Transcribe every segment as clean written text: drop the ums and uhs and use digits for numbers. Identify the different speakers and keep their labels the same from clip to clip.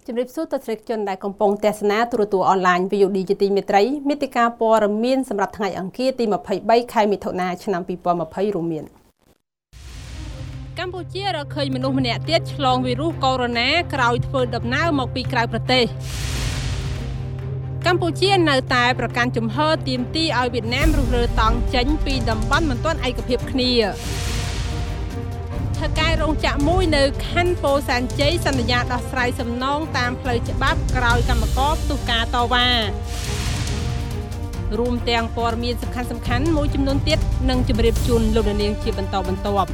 Speaker 1: ជំរាបសួរទស្សនិកជនដែលកំពុងទស្សនាទូរទស្សន៍អនឡាញ VOD ជាទីមេត្រីមាតិកាព័ត៌មានសម្រាប់ថ្ងៃអង្គារទី23ខែមិថុនាឆ្នាំ2020រួមមានកម្ពុជារកឃើញមនុស្សម្នាក់ទៀតឆ្លងវីរុសកូវីដ -19 ក្រោយធ្វើដំណើរមកពីក្រៅប្រទេសកម្ពុជានៅតែប្រកាន់ជំហរទាមទារឲ្យវៀតណាមរុះរើតង់ចេញពីតំបន់មិនទាន់ឯកភាពគ្នាថៅកែរោងចក្រមួយនៅខណ្ឌពោធិ៍សែនជ័យសន្យាដោះស្រាយសំណងតាមផ្លូវច្បាប់ក្រោយកម្មករផ្ទុះការតវ៉ារួមទាំងព័ត៌មានសំខាន់មួយចំនួនទៀតនឹងជម្រាបជូនលោកនាងជាបន្តបន្ទាប់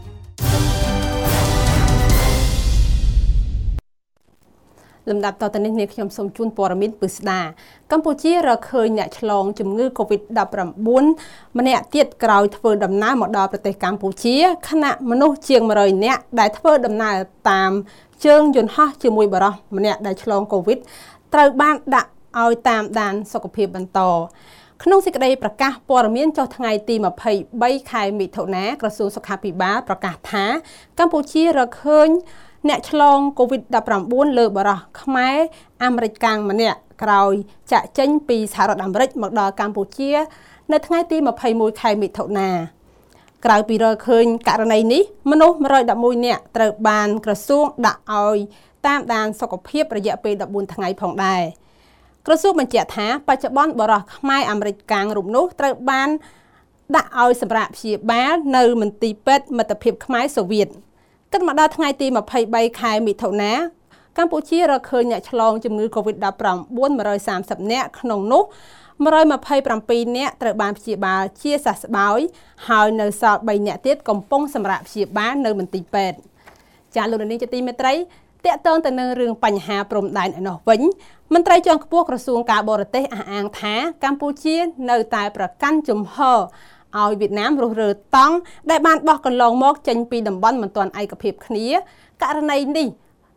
Speaker 1: លំដាប់តទៅនេះខ្ញុំសូមជូនព័ត៌មានពិស្ដាកម្ពុជារកឃើញអ្នកឆ្លងជំងឺ COVID-19 ម្នាក់ទៀតក្រោយធ្វើដំណើរមកដល់ប្រទេសកម្ពុជាខណៈមនុស្សជាង100នាក់ដែលធ្វើដំណើរតាមជើងយន្តហោះជាមួយបរិសុទ្ធម្នាក់ដែលឆ្លង COVID ត្រូវបានដាក់ឲ្យតាមដានសុខភាពបន្តក្នុងសេចក្តីប្រកាសព័ត៌មានចុះថ្ងៃទី23ខែមិថុនាក្រសួងសុខាភិបាលប្រកាសថាកម្ពុជារកឃើញអ្នកឆ្លង COVID-19 លើបរិសុទ្ធខ្មែរអាមេរិកកាំងម្នាក់ក្រោយចាក់ចេញពីសហរដ្ឋអាមេរិកមកដល់កម្ពុជានៅថ្ងៃទី21ខែមិថុនាក្រៅពីរកឃើញករណីនេះមនុស្ស111នាក់ត្រូវបានក្រសួងដាក់ឲ្យតាមដានសុខភាពរយៈពេល14ថ្ងៃផងដែរក្រសួងបញ្ជាក់ថាបច្ចុប្បន្នបរិសុទ្ធខ្មែរអាមេរិកកាំងរូបនោះត្រូវបានដាក់ឲ្យសម្រាប់ព្យាបាលនៅមន្ទីរពេទ្យមិត្តភាពខ្មែរសូវៀតគិតមកដល់ថ្ងៃទី23ខែមិថុនាកម្ពុជារកឃើញអ្នកឆ្លងជំងឺ COVID-19 130នាក់ក្នុងនោះ127នាក់ត្រូវបានព្យាបាលជាសះស្បើយហើយនៅសល់3នាក់ទៀតកំពុងសម្រាប់ព្យាបាលនៅមន្ទីរពេទ្យចាលោកនាងជាទីមេត្រីតាក់ទងទៅនឹងរឿងបញ្ហាព្រំដែនឯនោះវិញមន្ត្រីជាន់ខ្ពស់ក្រសួងការបរទេសអះអាងថាកម្ពុជានៅតែប្រកាន់ជំហរឲ្យវៀតណាមរុះរើតង់ដែលបានបោះកន្លងមកចេញពីតំបន់មិនទាន់ឯកភាពគ្នាករណីនេះ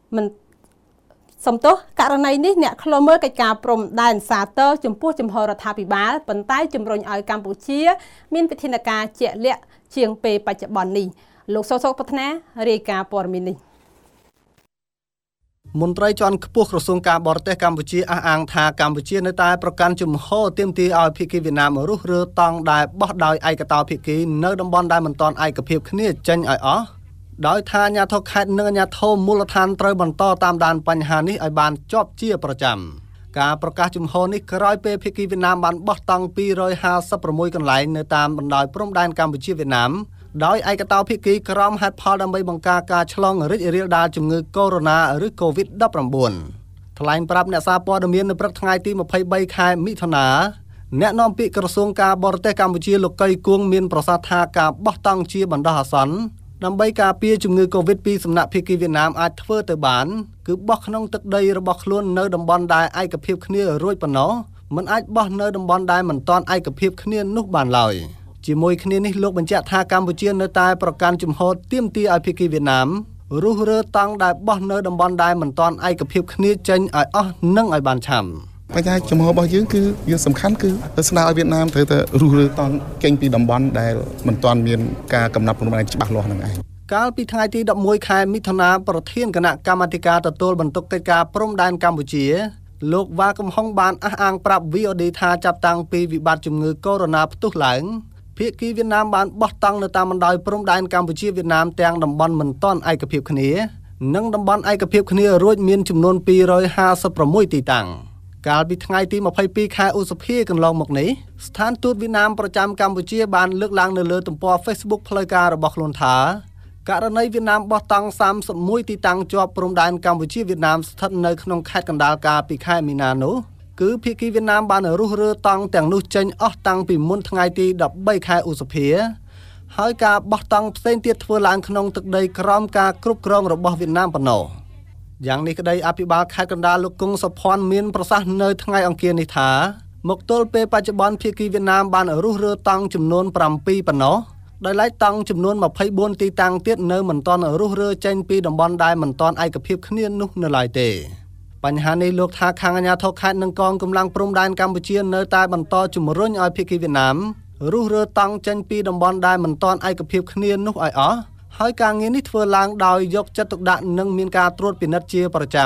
Speaker 1: អ្នកខ្លុំមើលកិច្ចការព្រំដែនសាទរចំពោះជំហររដ្ឋាភិបាលប៉ុន្តែជំរុញឲ្យកម្ពុជាមានវិធានការជាក់លាក់ជាងពេលបច្ចុប្បន្ននេះលោកសុកពฒនារាយការណ៍ព័ត៌មាននេះ
Speaker 2: មន្ត្រីជាន់ខ្ពស់ក្រសួងការបរទេសកម្ពុជាអះអាងថាកម្ពុជានៅតែប្រកាន់ជំហរទាមទារឲ្យភាគីវៀតណាមរុះរើតង់ដែលបោះដោយឯកតោភាគីនៅតំបន់ដែលមិនទាន់ឯកភាពគ្នាចេញឲ្យអស់ដោយថាអាជ្ញាធរខេត្តនិងអាជ្ញាធរមូលដ្ឋានត្រូវបន្តតាមដានបញ្ហានេះឲ្យបានជាប់ជាប្រចាំការប្រកាសជំហរនេះក្រោយពេលភាគីវៀតណាមបានបោះតង់256កន្លែងនៅតាមបណ្ដោយព្រំដែនកម្ពុជាវៀតណាមដោយឯកតោភាគីក្រមហេតុផលដើម្បីបង្ការការឆ្លងរីករាលដាលជំងឺកូវីដ -19 ឬ COVID-19 ថ្លែងប្រាប់អ្នកសារព័ត៌មាននៅព្រឹកថ្ងៃទី23ខែមិថុនាអ្នកនាំពាក្យក្រសួងការបរទេសកម្ពុជាលោកកៃគួងមានប្រសាសន៍ថាការបោះតង់ជាបណ្ដោះអាសន្នដើម្បីការពារជំងឺ COVID ពីសំណាក់ភាគីវៀតណាមអាចធ្វើទៅបានគឺបោះក្នុងទឹកដីរបស់ខ្លួននៅតំបន់ដែលឯកភាពគ្នារួចប៉ុណ្ណោះមិនអាចបោះនៅតំបន់ដែលមិនទាន់ឯកភាពគ្នានោះបានឡើយជាមួយគ្នានេះលោកបញ្ជាក់ថាកម្ពុជានៅតែប្រកាន់ជំហរទាមទារឲ្យភាគីវៀតណាមរុះរើតង់ដែលបោះនៅតំបន់ដែលមិនទាន់ឯកភាពគ្នាចេញឲ្យអស់និងឲ្យបានឆាប់
Speaker 3: បញ្ហាជំហររបស់យើងគឺយើងសំខាន់គឺស្នើឲ្យវៀតណាមត្រូវតែរុះរើតង់ចេញពីតំបន់ដែលមិនទាន់មានការកំណត់ព្រំដែនច្បាស់លាស់នឹងឯង
Speaker 2: កាលពីថ្ងៃទី11ខែមិថុនាប្រធានគណៈកម្មាធិការទទួលបន្ទុកកិច្ចការព្រំដែនកម្ពុជាលោកវ៉ាកំហុងបានអះអាងប្រាប់ VOD ថាចាប់តាំងពីវិបត្តិជំងឺកូវីដ -19 ផ្ទុះឡើងភាគីវៀតណាមបានបោះតង់នៅតាមបណ្ដោយព្រំដែនកម្ពុជាវៀតណាមទាំងតំបន់មិនទាន់ឯកភាពគ្នានិងតំបន់ឯកភាពគ្នារួចមានចំនួន256ទីតាំងកាលពីថ្ងៃទី22ខែឧសភាកន្លងមកនេះស្ថានទូតវៀតណាមប្រចាំកម្ពុជាបានលើកឡើងនៅលើទំព័រ Facebook ផ្លូវការរបស់ខ្លួនថាករណីវៀតណាមបោះតង់31ទីតាំងជាប់ព្រំដែនកម្ពុជាវៀតណាមស្ថិតនៅក្នុងខេត្តកណ្ដាលកាលពីខែមីនានោះគឺភាគីវៀតណាមបានរុះរើតង់ទាំងនោះចេញអស់តាំងពីមុនថ្ងៃទី13ខែឧសភាហើយការបោះតង់ផ្សេងទៀតធ្វើឡើងក្នុងទឹកដីក្រោមការគ្រប់គ្រងរបស់វៀតណាមប៉ុណ្ណោះយ៉ាងនេះក្តីអភិបាលខេត្តកណ្ដាលលោកគង់សុភ័ណ្ឌមានប្រសាសន៍នៅថ្ងៃអង្គារនេះថាមកទល់ពេលបច្ចុប្បន្នភាគីវៀតណាមបានរុះរើតង់ចំនួន7ប៉ុណ្ណោះដោយឡែកតង់ចំនួន24ទីតាំងទៀតនៅមិនទាន់រុះរើចេញពីតំបន់ដែលមិនទាន់ឯកភាពគ្នានោះនៅឡើយទេបញ្ហានេះលោកថាខាងអាជ្ញាធរខេត្តនិងកងកម្លាំងព្រំដែនកម្ពុជានៅតែបន្តជំរុញឲ្យភាគីវៀតណាមរុះរើតង់ចេញពីតំបន់ដែលមិនទាន់ឯកភាពគ្នានោះឲ្យអស់ហើយការងារនេះធ្វើឡើងដោយយកចិត្តទុកដាក់និងមានការត្រួតពិនិត្យជាប្រចាំ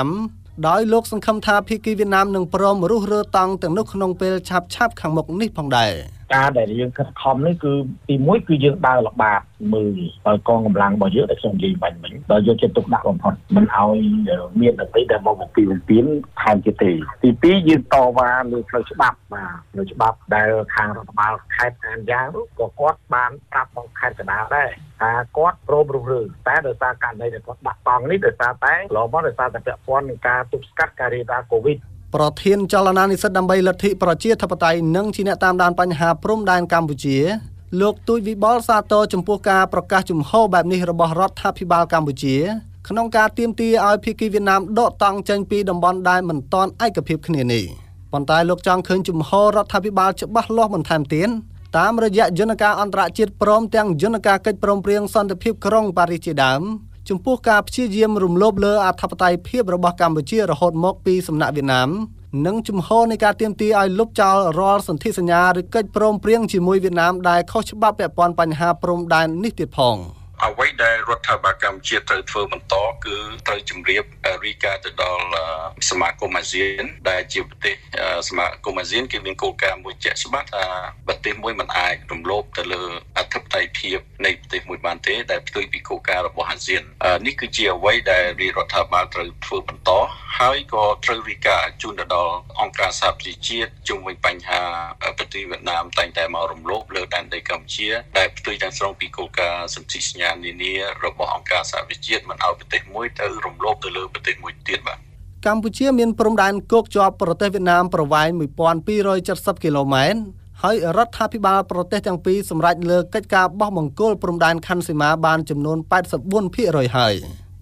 Speaker 2: ដោយលោកសង្ឃឹមថាភាគីវៀតណាមនឹងព្រមរុះរើតង់ទាំងនោះក្នុងពេលឆាប់ខាងមុខនេះផងដែរ
Speaker 4: ការដែលយើងខិតខំនេះគឺទីមួយគឺយើងដើរល្បាតមើលឲ្យកងកម្លាំងរបស់យើងដែលខ្ញុំនិយាយបាញ់មិញដល់យកចិត្តទុកដាក់បំផុតមិនឲ្យមានអ្វីដែលមកបំពីថែមទៀតទេទី2យើងតវ៉ាលើផ្លូវច្បាប់បាទផ្លូវច្បាប់ដែលខាងរដ្ឋបាលខេត្តអានយ៉ាងនោះក៏គាត់បានប្រាប់មកខេត្តកណ្ដាលដែរថាគាត់ព្រមរុះរើតែដោយសារករណីដែលគាត់ដាក់តង់នេះដោយសារតែពាក់ព័ន្ធនឹងការទប់ស្កាត់ការរាលដាលកូវីដ
Speaker 2: ប្រធានចលនានិស្សិតដើម្បីលទ្ធិប្រជាធិបតេយ្យនិងជាអ្នកតាមដានបញ្ហាព្រំដែនកម្ពុជាលោកទូចវិបុលសាទរចំពោះការប្រកាសជំហរបែបនេះរបស់រដ្ឋាភិបាលកម្ពុជាក្នុងការទាមទារឲ្យភាគីវៀតណាមដកតង់ចេញពីតំបន់ដែលមិនទាន់ឯកភាពគ្នានេះប៉ុន្តែលោកចង់ឃើញជំហររដ្ឋាភិបាលច្បាស់លាស់បន្ថែមទៀតតាមរយៈយន្តការអន្តរជាតិព្រមទាំងយន្តការកិច្ចព្រមព្រៀងសន្តិភាពក្រុងប៉ារីសជាដើមចំពោះការព្យាយាមរំលោភលើអធិបតេយ្យភាពរបស់កម្ពុជារហូតមកពីសំណាក់វៀតណាមនិងជំហរនៃការទាមទារឲ្យលុបចោលរាល់សន្ធិសញ្ញាឬកិច្ចព្រមព្រៀងជាមួយវៀតណាមដែលខុសច្បាប់ពាក់ព័ន្ធបញ្ហាព្រំដែននេះទៀតផង
Speaker 5: អ្វីដែលរដ្ឋាភិបាលកម្ពុជាត្រូវធ្វើបន្តគឺត្រូវជម្រាបរាយការណ៍ទៅដល់សមាគមអាស៊ានដែលជាប្រទេសសមាគមអាស៊ានគេមានគោលការណ៍មួយជាក់ច្បាស់ថាប្រទេសមួយមិនអាចរំលោភទៅលើអធិបតេយ្យភាពនៃប្រទេសមួយបានទេដែលផ្ទុយពីគោលការណ៍របស់អាស៊ាននេះគឺជាអ្វីដែលរដ្ឋាភិបាលត្រូវធ្វើបន្តហើយក៏ត្រូវរាយការណ៍ជូនទៅដល់អង្គការសហប្រជាជាតិជុំវិញបញ្ហាប្រទេសវៀតណាមតែងតែមករំលោភលើដែនដីកម្ពុជាដែលផ្ទុយទាំងស្រុងពីគោលការណ៍សន្ធិសញ្ញានានារបស់អង្គការសហប្រជាជាតិមិនឲ្យប្រទេសមួយទៅរំលោភទៅលើប្រទេសមួយទៀតបាទ
Speaker 2: កម្ពុជាមានព្រំដែនគោកជាប់ប្រទេសវៀតណាមប្រវែង 1270 គីឡូម៉ែត្រហើយរដ្ឋាភិបាលប្រទេសទាំងពីរសម្រេចលើកិច្ចការបោះបង្គោលព្រំដែនខណ្ឌសីមាបានចំនួន 84% ហើយ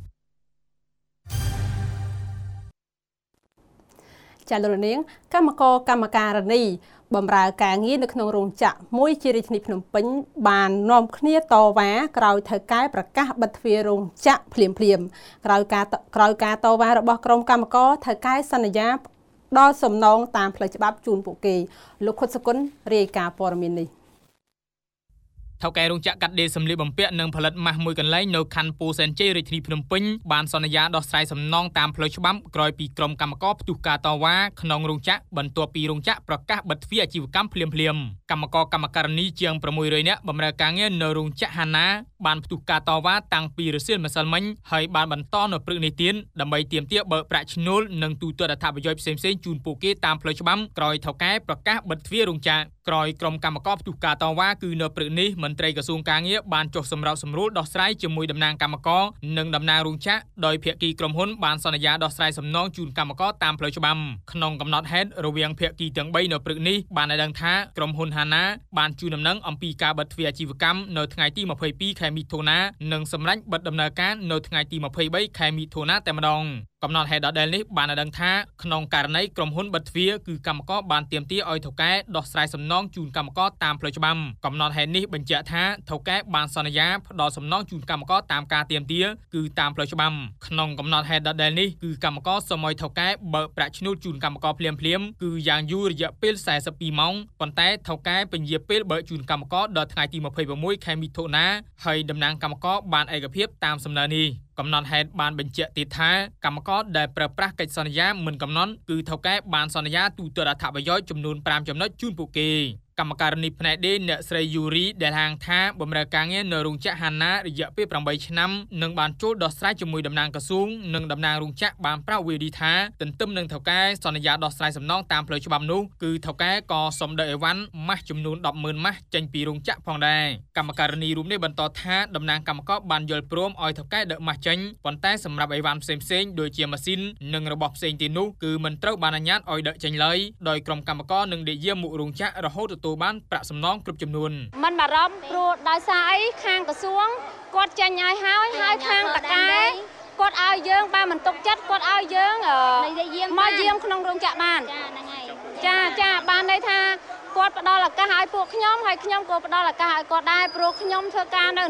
Speaker 1: ចាលោកនាងកម្មការនីបម្រើការងារនៅក្នុងរោងចក្រមួយជារាជធានីភ្នំពេញបាននាំគ្នាតវ៉ាក្រោយថៅកែប្រកាសបិទទ្វាររោងចក្រភ្លាមក្រោយការតវ៉ារបស់ក្រុមកម្មករថៅកែសន្យាដល់សំណងតាមផ្លូវច្បាប់ជូនពួកគេលោកខុតសគុណរាយការណ៍ព័ត៌មាននេះ
Speaker 6: ថៅកែរោងចក្រកាត់ដេរសម្លៀកបំពាក់និងផលិតម៉ាស់មួយកន្លែងនៅខណ្ឌពោធិ៍សែនជ័យរាជធានីភ្នំពេញបានសន្យាដោះស្រាយសំណងតាមផ្លូវច្បាប់ក្រោយពីក្រុមកម្មករផ្ទុះការតវ៉ាក្នុងរោងចក្របន្ទាប់ពីរោងចក្រប្រកាសបិទទ្វារអាជីវកម្មភ្លាមកម្មករនីជាង600នាក់បម្រើការងារនៅរោងចក្រហាណាបានផ្ទុះការតវ៉ាតាំងពីរសៀលម្សិលមិញហើយបានបន្តនៅព្រឹកនេះទៀតដើម្បីទាមទារបើកប្រាក់ឈ្នួលនិងទូទាត់អត្ថប្រយោជន៍ផ្សេងៗជូនពួកគេតាមផ្លូវច្បាប់ក្រោយថៅកែប្រកាសបិទទ្វាររោងចក្រក្រោយក្រុមកម្មករផ្ទុះការតវ៉ាគឺនៅព្រឹកនេះមន្ត្រីក្រសួងការងារបានចុះសម្របសម្រួលដោះស្រាយជាមួយតំណាងកម្មករនិងតំណាងរោងចក្រដោយភាគីក្រុមហ៊ុនបានសន្យាដោះស្រាយសំណងជូនកម្មករតាមផ្លូវច្បាប់ក្នុងកំណត់ហេតុរវាងភាគីទាំង3នៅព្រឹកនេះបានឲ្យដឹងថាក្រុមហ៊ុនហាណាបានជូនដំណឹងអំពីការបិទទ្វារអាជីវកម្មនៅថ្ងៃទី22ខែមិថុនានិងសម្រេចបិទដំណើរការនៅថ្ងៃទី23ខែមិថុនាតែម្ដងកំណត់ហេតុដដែលនេះបានឲ្យដឹងថាក្នុងករណីក្រុមហ៊ុនបិទទ្វារគឺកម្មករបានទាមទារឲ្យថៅកែដោះស្រាយសំណងជូនកម្មករតាមផ្លូវច្បាប់កំណត់ហេតុនេះបញ្ជាក់ថាថៅកែបានសន្យាផ្ដល់សំណងជូនកម្មករតាមការទាមទារគឺតាមផ្លូវច្បាប់ក្នុងកំណត់ហេតុដដែលនេះគឺកម្មករសូមឲ្យថៅកែបើកប្រាក់ឈ្នួលជូនកម្មករភ្លាមគឺយ៉ាងយូររយៈពេល42ម៉ោងប៉ុន្តែថៅកែពន្យាពេលបើកជូនកម្មករដល់ថ្ងៃទី26ខែមិថុនាហើយតំណាងកម្មករបានឯកភាពតាមសំណើនេះកំណត់ហេតុបានបញ្ជាក់ទៀតថាកម្មករដែលប្រើប្រាស់កិច្ចសន្យាមិនកំណត់គឺថៅកែបានសន្យាទូទាត់អត្ថប្រយោជន៍ចំនួន5ចំណុចជូនពួកគេកម្មការនីផ្នែកដេរអ្នកស្រីយូរីដែលហាងថាបម្រើការងារនៅរោងចក្រហាណារយៈពេល8ឆ្នាំនិងបានចូលដោះស្រាយជាមួយតំណាងក្រសួងនិងតំណាងរោងចក្របានប្រាប់វីឌីថាទន្ទឹមនឹងថៅកែសន្យាដោះស្រាយសំណងតាមផ្លូវច្បាប់នោះគឺថៅកែក៏សុំដកអីវ៉ាន់ម៉ាស់ចំនួន 10,000 ម៉ាស់ចេញពីរោងចក្រផងដែរកម្មការនីរូបនេះបន្តថាតំណាងកម្មករបានយល់ព្រមឲ្យថៅកែដកម៉ាស់ចេញប៉ុន្តែសម្រាប់អីវ៉ាន់ផ្សេងៗដូចជាម៉ាស៊ីននិងរបស់ផ្សេងទៀតនោះគឺមិនត្រូវបានអនុញ្ញាតឲ្យដកចេញឡើយដោយក្រុមកម្មករនឹងនិយាយមុខរោងចក្ររហូតទទួលបានប្រាក់សំណងគ្រប់ចំនួន
Speaker 7: មិនបារម្ភព្រោះដោយសារអីខាងក្រសួងគាត់ចាញ់ឲ្យហើយខាងតកែគាត់ឲ្យយើងបើមិនទុកចិត្តគាត់ឲ្យយើងមកយាមក្នុងរោងចក្របានចាបានន័យថាគាត់ផ្ដល់ឱកាសឲ្យពួកខ្ញុំហើយខ្ញុំក៏ផ្ដល់ឱកាសឲ្យគាត់ដែរព្រោះខ្ញុំធ្វើការនៅនេះ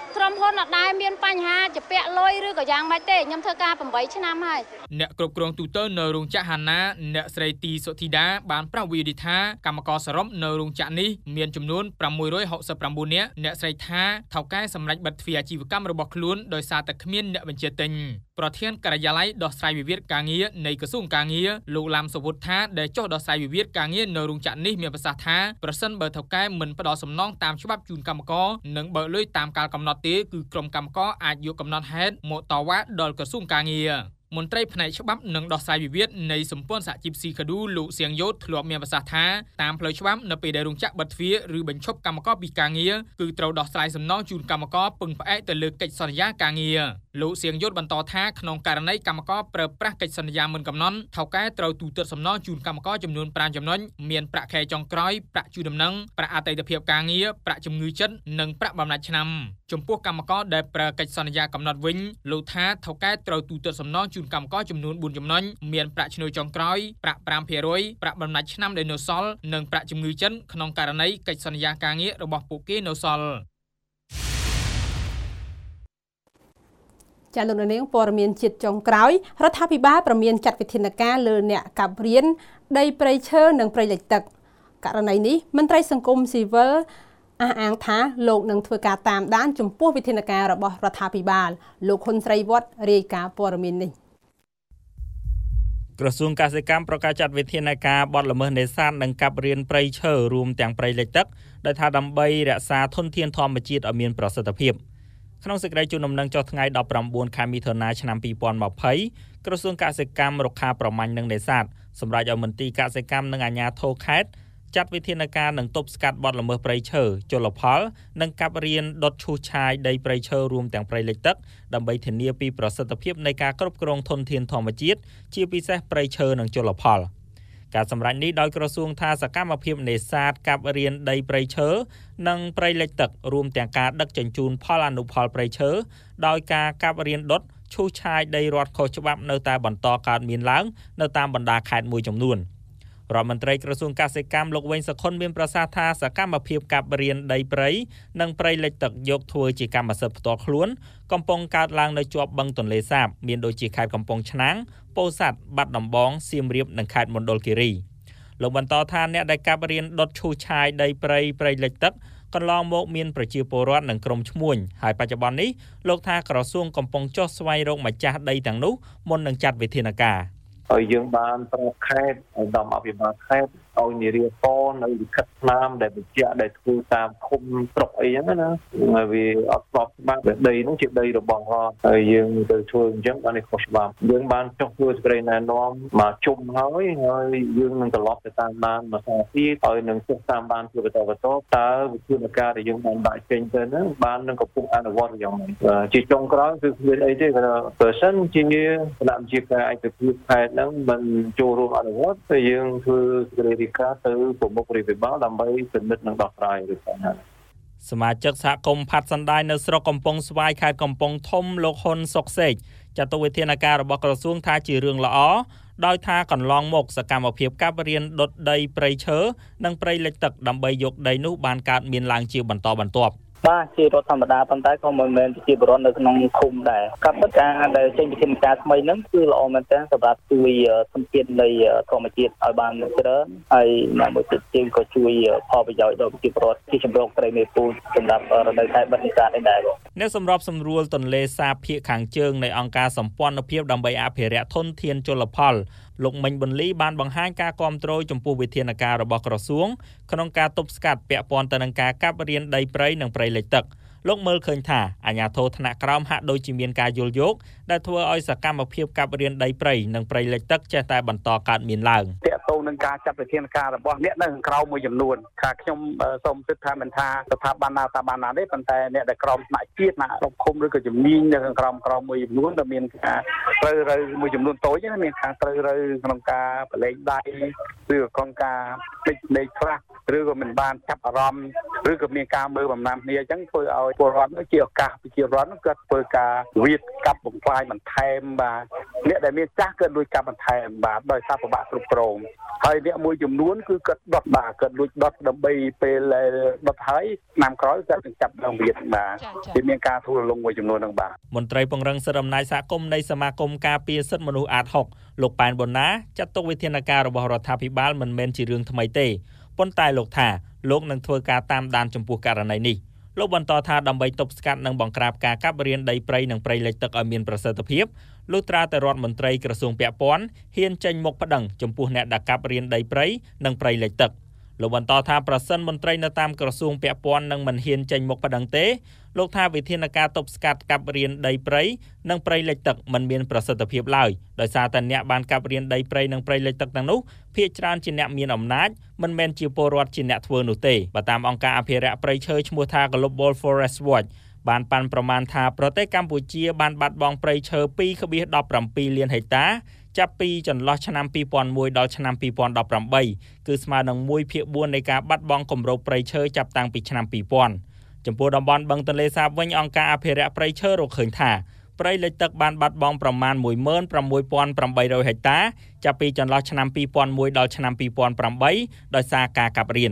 Speaker 7: ក្រុមហ៊ុនអត់ដែរមានបញ្ហាជាពាក់លុយឬក៏យ៉ាងម៉េចទេខ្ញុំធ្វើការ8ឆ្នាំហើយ
Speaker 6: អ្នកគ្រប់គ្រងទូទៅនៅរោងចក្រហាណាអ្នកស្រីទីសុធីតាបានប្រាប់វីឌីថាកម្មករសរុបនៅរោងចក្រនេះមានចំនួន669នាក់អ្នកស្រីថាថៅកែសម្រេចបិទទ្វារអាជីវកម្មរបស់ខ្លួនដោយសារតែគ្មានអ្នកបញ្ជាទិញប្រធានការិយាល័យដោះស្រាយវិវាទការងារនៃក្រសួងការងារលោកឡាំសុវុទ្ធថាដែលចុះដោះស្រាយវិវាទការងារនៅរោងចក្រនេះមានប្រសាសន៍ថាប្រសិនបើថៅកែមិនផ្ដល់សំណងតាមច្បាប់ជូនកម្មករនិងបើកលុយតាមកាលកំណត់ទេគឺក្រុមកម្មករអាចយកកំណត់ហេតុមកតវ៉ាដល់ក្រសួងការងារមន្ត្រីផ្នែកច្បាប់និងដោះស្រាយវិវាទនៃសម្ព័ន្ធសហជីពស៊ីកាឌូលោកសៀងយោតធ្លាប់មានប្រសាសន៍ថាតាមផ្លូវច្បាប់នៅពេលដែលរោងចក្របិទទ្វារឬបញ្ឈប់កម្មករពីការងារគឺត្រូវដោះស្រាយសំណងជូនកម្មករពឹងផ្អែកទៅលើកិច្ចសន្យាការងារលោកសៀងយោតបន្តថាក្នុងករណីកម្មករប្រើប្រាស់កិច្ចសន្យាមិនកំណត់ថៅកែត្រូវទូទាត់សំណងជូនកម្មករចំនួន5ចំណុចមានប្រាក់ខែចុងក្រោយប្រាក់ជូនដំណឹងប្រាក់អតីតភាពការងារប្រាក់ជំងឺចិត្តនិងប្រាក់បម្រាស់ឆ្នាំចំពោះកម្មករដែលប្រើកិច្ចសន្យាកំណត់វិញលោកថាថៅកែត្រូវទូទាត់សំណងជូនកម្មករចំនួន4ចំណុចមានប្រាក់ឈ្នួលចុងក្រោយប្រាក់ 5% ប្រាក់បំណាច់ឆ្នាំដែលនៅសល់និងប្រាក់ជំងឺចិត្តក្នុងករណីកិច្ចសន្យាការងាររបស់ពួកគេនៅសល់
Speaker 1: ចាលោកនាងព័ត៌មានជាតិចុងក្រោយរដ្ឋាភិបាលប្រមានចាត់វិធានការលើអ្នកកាប់រៀនដីព្រៃឈើនិងព្រៃលិចទឹកករណីនេះមន្ត្រីសង្គមស៊ីវិលអះអាងថាលោកនឹងធ្វើការតាមដានចំពោះវិធានការរបស់រដ្ឋាភិបាលលោកហ៊ុនស្រីវត្តរាយការណ៍ព័ត៌មាននេះ
Speaker 8: ក្រសួងកសិកម្មប្រកាសចាត់វិធានការបទល្មើសនេសាទនិងកាប់រៀនព្រៃឈើរួមទាំងព្រៃលិចទឹកដោយថាដើម្បីរក្សាធនធានធម្មជាតិឲ្យមានប្រសិទ្ធភាពក្នុងសេចក្តីជូនដំណឹងចុះថ្ងៃ19ខែមិថុនាឆ្នាំ2020ក្រសួងកសិកម្មរុក្ខាប្រមាញ់និងនេសាទសម្រាប់ឲ្យមន្ទីរកសិកម្មនិងអាជ្ញាធរខេត្តចាត់វិធានការនិងទប់ស្កាត់បទល្មើសព្រៃឈើជលផលនិងកាប់រៀនដុតឈូសឆាយដីព្រៃឈើរួមទាំងព្រៃលិចទឹកដើម្បីធានាពីប្រសិទ្ធភាពនៃការគ្រប់គ្រងធនធានធម្មជាតិជាពិសេសព្រៃឈើនិងជលផលការសម្រេចនេះដោយក្រសួងថាសកម្មភាពនេសាទកាប់រៀនដីព្រៃឈើនិងព្រៃលិចទឹករួមទាំងការដឹកជញ្ជូនផលអនុផលព្រៃឈើដោយការកាប់រៀនដុតឈូសឆាយដីរដ្ឋខុសច្បាប់នៅតែបន្តកើតមានឡើងនៅតាមបណ្ដាខេត្តមួយចំនួនរដ្ឋមន្ត្រីក្រសួងកសិកម្មលោកវែងសុខុនមានប្រសាសន៍ថាសកម្មភាពកាប់រៀនដីព្រៃនិងព្រៃលិចទឹកយកធ្វើជាកម្មសិទ្ធិផ្ទាល់ខ្លួនកំពុងកើតឡើងនៅជាប់បឹងទន្លេសាបមានដូចជាខេត្តកំពង់ឆ្នាំងពោធិ៍សាត់បាត់ដំបងសៀមរាបនិងខេត្តមណ្ឌលគិរីលោកបន្តថាអ្នកដែលកាប់រៀនដុតឈូសឆាយដីព្រៃលិចទឹកកន្លងមកមានប្រជាពលរដ្ឋនិងក្រុមឈ្មួញហើយបច្ចុប្បន្ននេះលោកថាក្រសួងកំពុងចុះស្វែងរកម្ចាស់ដីទាំងនោះមុននឹងចាត់វិធានការ
Speaker 4: ហើយយើងបានប្រាប់ខេត្តឲ្យដំអភិបាលខេត្តឲ្យនារីកនៅលិខិតស្នាមដែលបញ្ជាក់ដែលធ្វើតាមឃុំស្រុកអីហ្នឹងណាវាអត់ស្របច្បាប់ដីហ្នឹងជាដីរបស់រដ្ឋហើយយើងទៅធ្វើអញ្ចឹងបានខុសច្បាប់យើងបានចុះធ្វើសេចក្តីណែនាំមកជុំហើយយើងនឹងត្រឡប់ទៅតាមដានមកសាទីហើយនឹងចុះតាមដានជាបន្តតើវិធានការដែលយើងបានដាក់ចេញទៅហ្នឹងបាននឹងកំពុងអនុវត្តយ៉ាងម៉េចជាចុងក្រោយគឺគ្មានអីទេបើសិនជាគណៈបញ្ជាការឯកភាពខេត្តហ្នឹងមិនចូលរួមអនុវត្តតែយើងធ្វើសេចក្តីរាយការណ៍ទៅប្រមុខរដ្ឋាភិបាលដើម្បីពិនិត្យនិងដោះស្រាយឬបញ្ហា
Speaker 8: សមាជិកសហគមន៍ផាត់សណ្ដាយនៅស្រុកកំពង់ស្វាយខេត្តកំពង់ធំលោកហ៊ុនសុកសេកចាត់ទុកវិធានការរបស់ក្រសួងថាជារឿងល្អដោយថាកន្លងមកសកម្មភាពកាប់រៀនដុតដីព្រៃឈើនិងព្រៃលិចទឹកដើម្បីយកដីនោះបានកើតមានឡើងជាបន្តបន្ទាប់
Speaker 9: បាទជារដ្ឋធម្មតាប៉ុន្តែក៏មិនមែនជាបរិវត្តនៅក្នុងឃុំដែរកាប់ការដែលចេញវិធានការថ្មីហ្នឹងគឺល្អមែនទែនសម្រាប់ជួយធនធាននៃធម្មជាតិឲ្យបានច្រើនហើយមួយទៀតជាងក៏ជួយផលប្រយោជន៍ដល់ប្រជាពលរដ្ឋជាជំរកត្រីមេពូជសម្រាប់រដូវកាលបិទនេសាទនេះដែរ
Speaker 8: អ្នកសម្របសម្រួលទន្លេសាបភាគខាងជើងនៃអង្គការសម្ព័ន្ធភាពដើម្បីអភិរក្សធនធានជលផលលោកមិញប៊ុនលីបានបង្ហាញការគាំទ្រចំពោះវិធានការរបស់ក្រសួងក្នុងការទប់ស្កាត់ពាក់ព័ន្ធទៅនឹងការកាប់រៀនដីព្រៃនិងព្រៃលិចទឹកលោកមើលឃើញថាអាជ្ញាធរថ្នាក់ក្រោមហាក់ដូចជាមានការយល់យោគដែលធ្វើឲ្យសកម្មភាពកាប់រៀនដីព្រៃនិងព្រៃលិចទឹកចេះតែបន្តកើតមានឡើង
Speaker 9: ទាក់ទងនឹងការចាត់វិធានការរបស់អ្នកនៅខាងក្រៅមួយចំនួនថាខ្ញុំសូមសិទ្ធិថាមិនថាស្ថាប័នណាទេប៉ុន្តែអ្នកដែលក្រមថ្នាក់ជាតិណាក្រុមឃុំឬក៏ជំនាញនៅខាងក្រមមួយចំនួនដែលមានការត្រូវរើមួយចំនួនតូចណាមានការត្រូវរើក្នុងការបលែងដៃឬក៏ក្នុងការភ្លេចលេខខ្លះឬក៏មិនបានចាប់អារម្មណ៍ឬក៏មានការមើលបំណាំគ្នាអញ្ចឹងធ្វើឲ្យពលរដ្ឋនោះជាឱកាសប្រជាពលរដ្ឋនោះគាត់ធ្វើការវាតកាប់បំផ្លាញបន្ថែមបាទអ្នកដែលមានចាស់គាត់លួចកាប់បន្ថែមបាទដោយសារពិបាកគ្រប់គ្រងហើយអ្នកមួយចំនួនគឺគាត់ដុតបាទគាត់លួចដុតដើម្បីពេលដុតហើយឆ្នាំក្រោយគាត់នឹងចាប់ឡើងទៀតបាទវាមានការធូររលុងមួយចំនួនហ្នឹងបាទ
Speaker 8: មន្ត្រីពង្រឹងសិទ្ធិអំណាចសហគមន៍នៃសមាគមការពារសិទ្ធិមនុស្សអាត6លោកប៉ែនប៊ុនណាចាត់ទុកវិធានការរបស់រដ្ឋាភិបាលមិនមែនជារឿងថ្មីទេប៉ុន្តែលោកថាលោកនឹងធ្វើការតាមដានចំពោះករណីនេះលោកបន្តថាដើម្បីទប់ស្កាត់និងបង្ក្រាបការកាប់រានដីព្រៃនិងព្រៃលិចទឹកឲ្យមានប្រសិទ្ធភាពលុះត្រាតែរដ្ឋមន្ត្រីក្រសួងពាក់ព័ន្ធហ៊ានចេញមុខប្តឹងចំពោះអ្នកដែលកាប់រានដីព្រៃនិងព្រៃលិចទឹកលោកបន្តថាប្រសិនមន្ត្រីនៅតាមក្រសួងពាក់ព័ន្ធនឹងមិនហ៊ានចេញមុខប្តឹងទេលោកថាវិធានការទប់ស្កាត់កាប់រានដីព្រៃនិងព្រៃលិចទឹកមិនមានប្រសិទ្ធភាពឡើយដោយសារតែអ្នកបានកាប់រានដីព្រៃនិងព្រៃលិចទឹកទាំងនោះភាគច្រើនជាអ្នកមានអំណាចមិនមែនជាពលរដ្ឋជាអ្នកធ្វើនោះទេបើតាមអង្គការអភិរក្សព្រៃឈើឈ្មោះថា Global Forest Watch បានប៉ាន់ប្រមាណថាប្រទេសកម្ពុជាបានបាត់បង់ព្រៃឈើ 2.17 លានហិកតាចាប់ពីចន្លោះឆ្នាំ2001ដល់ឆ្នាំ2018គឺស្មើនឹង 1/4 នៃការបាត់បង់គម្របព្រៃឈើចាប់តាំងពីឆ្នាំ2000ចំពោះតំបន់បឹងទន្លេសាបវិញអង្គការអភិរក្សព្រៃឈើរកឃើញថាព្រៃលិចទឹកបានបាត់បង់ប្រមាណ 16,800 ហិកតាចាប់ពីចន្លោះឆ្នាំ2001ដល់ឆ្នាំ2008ដោយសារការកាប់រាន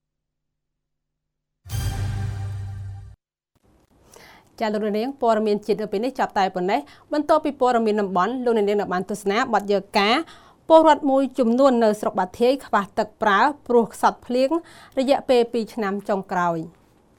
Speaker 1: ចាលោកនាងព័ត៌មានជាតិនៅពេលនេះចាប់តែប៉ុណ្ណេះបន្ទាប់ពីព័ត៌មានតំបន់លោកនាងបានទស្សនាបទយកាពលរដ្ឋមួយចំនួននៅស្រុកបាធាយខ្វះទឹកប្រើព្រោះខ្សត់ភ្លៀងរយៈពេល2ឆ្នាំចុងក្រោយ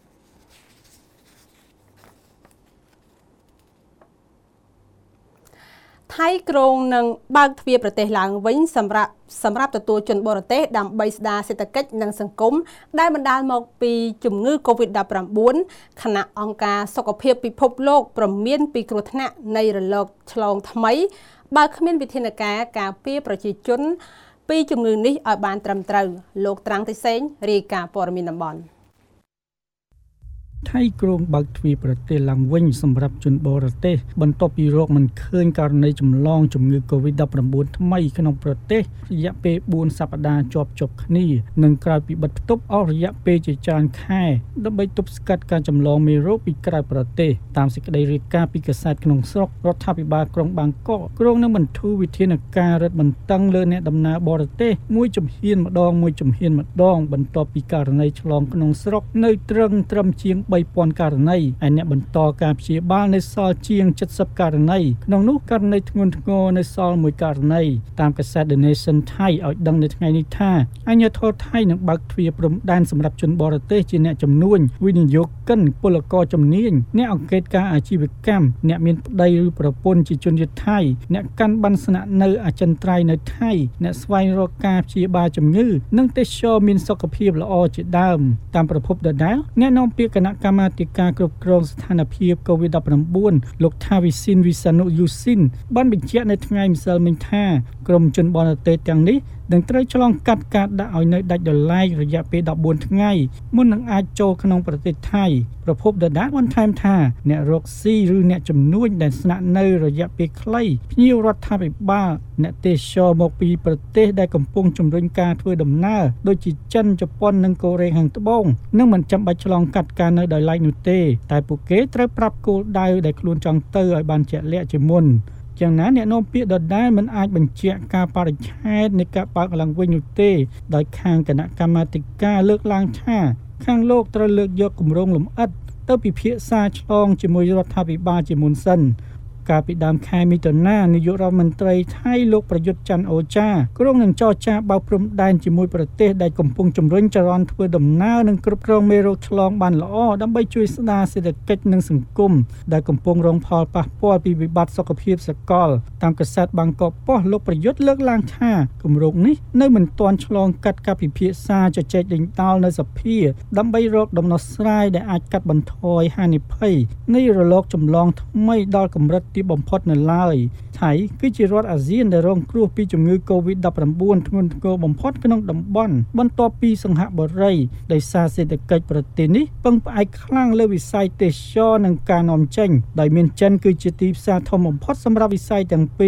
Speaker 1: ថៃក្រុងនឹងបើកទ្វារប្រទេសឡើងវិញសម្រាប់ទទួលជនបរទេសដើម្បីស្ដារសេដ្ឋកិច្ចនិងសង្គមដែលបណ្ដាលមកពីជំងឺ Covid-19 ខណៈអង្គការសុខភាពពិភពលោកព្រមានពីគ្រោះថ្នាក់នៃរលកឆ្លងថ្មីបើគ្មានវិធានការការពារប្រជាជនពីជំងឺនេះឲ្យបានត្រឹមត្រូវលោកត្រាំងតិសេងរាយការណ៍ព័ត៌មានតំបន់
Speaker 10: ថៃក្រុងបើកទ្វារប្រទេសឡើងវិញសម្រាប់ជនបរទេសបន្ទាប់ពីរកមិនឃើញករណីចម្លងជំងឺ Covid-19 ថ្មីក្នុងប្រទេសរយៈពេល4សប្តាហ៍ជាប់គ្នានិងក្រោយពីបិទផ្ទប់អស់រយៈពេលជាច្រើនខែដើម្បីទប់ស្កាត់ការចម្លងមេរោគពីក្រៅប្រទេសតាមសេចក្តីរាយការណ៍ពីកាសែតក្នុងស្រុករដ្ឋាភិបាលក្រុងបាងកកក្រុងនឹងបន្ធូរវិធានការរឹតបន្តឹងលើអ្នកដំណើរបរទេសមួយជំហានម្ដងបន្ទាប់ពីករណីឆ្លងក្នុងស្រុកនៅត្រឹមជាង3,000 ករណីហើយអ្នកបន្តការព្យាបាលនៅសល់ជាង70ករណីក្នុងនោះករណីធ្ងន់ធ្ងរនៅសល់1ករណីតាមកាសែត The Nation ថៃឲ្យដឹងនៅថ្ងៃនេះថាអាជ្ញាធរថៃនឹងបើកទ្វារព្រំដែនសម្រាប់ជនបរទេសជាអ្នកចំនួនវិនិយោគិនពលករជំនាញអ្នកអង្កេតការអាជីវកម្មអ្នកមានប្តីឬប្រពន្ធជាជនជាតិថៃអ្នកកាន់ប័ណ្ណស្នាក់នៅអចិន្ត្រៃយ៍នៅថៃអ្នកស្វែងរកការព្យាបាលជំងឺនិងទេសចរមានសុខភាពល្អជាដើមតាមប្រភពដដែលអ្នកនាំពាក្យគណៈកម្មាធិការគ្រប់គ្រងស្ថានភាព COVID-19 លោកថាវិសិនវិសានុយូស៊ីនបានបញ្ជាក់នៅថ្ងៃម្សិលមិញថាក្រុមជនបរទេសទាំងនេះនឹងត្រូវឆ្លងកាត់ការដាក់ឲ្យនៅដាច់ដោយឡែករយៈពេល14ថ្ងៃមុននឹងអាចចូលក្នុងប្រទេសថៃប្រភពដដែលបន្ថែមថាអ្នករកស៊ីឬអ្នកជំនួញដែលស្នាក់នៅរយៈពេលខ្លីភ្ញៀវរដ្ឋាភិបាលអ្នកទេសចរមកពីប្រទេសដែលកំពុងជំរុញការធ្វើដំណើរដូចជាចិនជប៉ុននិងកូរ៉េខាងត្បូងនឹងមិនចាំបាច់ឆ្លងកាត់ការនៅដោយឡែកនោះទេតែពួកគេត្រូវប្រាប់គោលដៅដែលខ្លួនចង់ទៅឲ្យបានជាក់លាក់ជាមុនយ៉ាងណាអ្នកនាំពាក្យដដែលមិនអាចបញ្ជាក់ការបរិច្ឆេទនៃការបើកឡើងវិញនោះទេដោយខាងគណៈកម្មាធិការលើកឡើងថាខាងលោកត្រូវលើកយកគម្រោងលម្អិតទៅពិភាក្សាឆ្លងជាមួយរដ្ឋាភិបាលជាមុនសិនកាលពីដើមខែមិថុនានាយករដ្ឋមន្ត្រីថៃលោកប្រយុទ្ធច័ន្ទអូចាក្រុងនឹងចរចាបើកព្រំដែនជាមួយប្រទេសដែលកំពុងជំរុញចរន្តធ្វើដំណើរនិងគ្រប់គ្រងមេរោគឆ្លងបានល្អដើម្បីជួយស្ដារសេដ្ឋកិច្ចនិងសង្គមដែលកំពុងរងផលប៉ះពាល់ពីវិបត្តិសុខភាពសកលតាមកាសែតបាងកកប៉ុស្តិ៍លោកប្រយុទ្ធលើកឡើងថាគម្រោងនេះនៅមិនទាន់ឆ្លងកាត់ការពិភាក្សាជជែកដេញដោលនៅសភាដើម្បីរកដំណោះស្រាយដែលអាចកាត់បន្ថយហានិភ័យនៃរលកចម្លងថ្មីដល់កម្រិតបំផុតនៅឡើយថៃគឺជារដ្ឋអាស៊ានដែលរងគ្រោះពីជំងឺ Covid-19 ធ្ងន់ធ្ងរបំផុតក្នុងតំបន់បន្ទាប់ពីសង្ហបុរីដោយសារសេដ្ឋកិច្ចប្រទេសនេះពឹងផ្អែកខ្លាំងលើវិស័យទេសចរនិងការនាំចេញដោយមានចិនគឺជាទីផ្សារធំបំផុតសម្រាប់វិស័យទាំងពីរ